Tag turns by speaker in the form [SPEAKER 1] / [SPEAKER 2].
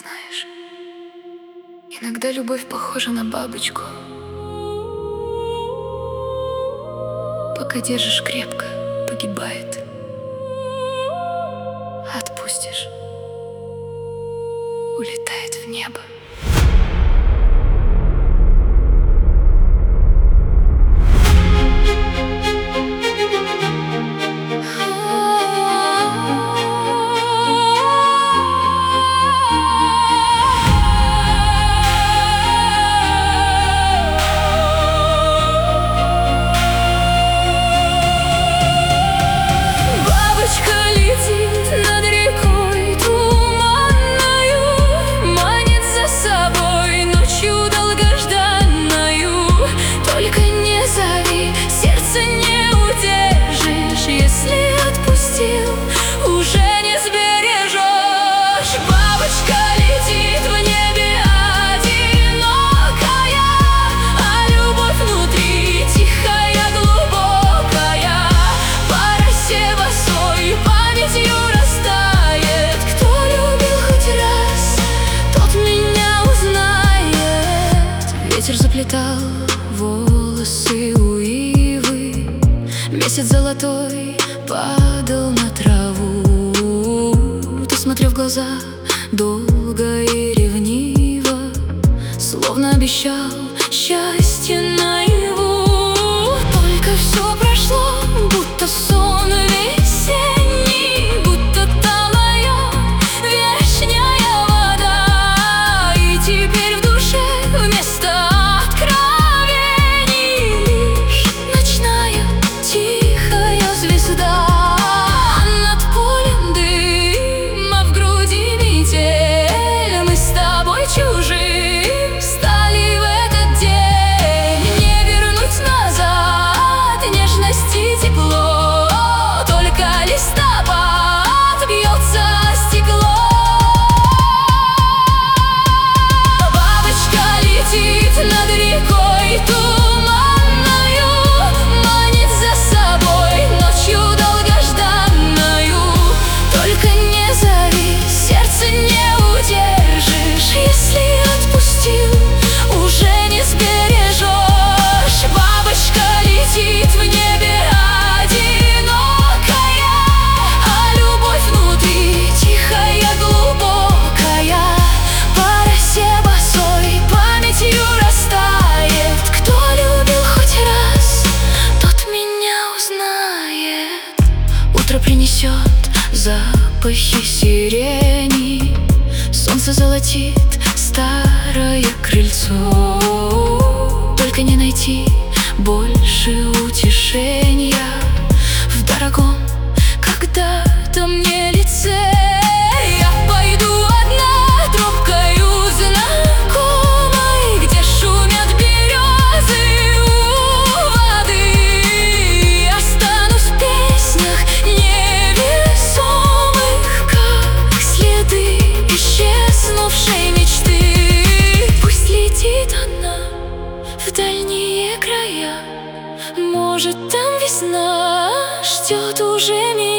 [SPEAKER 1] Знаешь, иногда любовь похожа на бабочку. Пока держишь крепко, погибает. Отпустишь, улетает в небо.
[SPEAKER 2] Ветер заплетал волосы у ивы, месяц золотой падал на траву. Ты смотрел в глаза долго и ревниво, словно обещал счастье наяву. Только все прошло, будто сон весенний, будто талая вешняя вода. И теперь в душе вместо принесет запахи сирени, солнце золотит старое крыльцо. Только не найти больше утешения в дорогом когда-то мне лице. Я пойду одна тропкою знакомой, где шумят березы у воды. Останусь в песнях невесомых, как следы исчезнувшей мечты. Пусть летит она в дальние края, может, там весна ждет уже меня.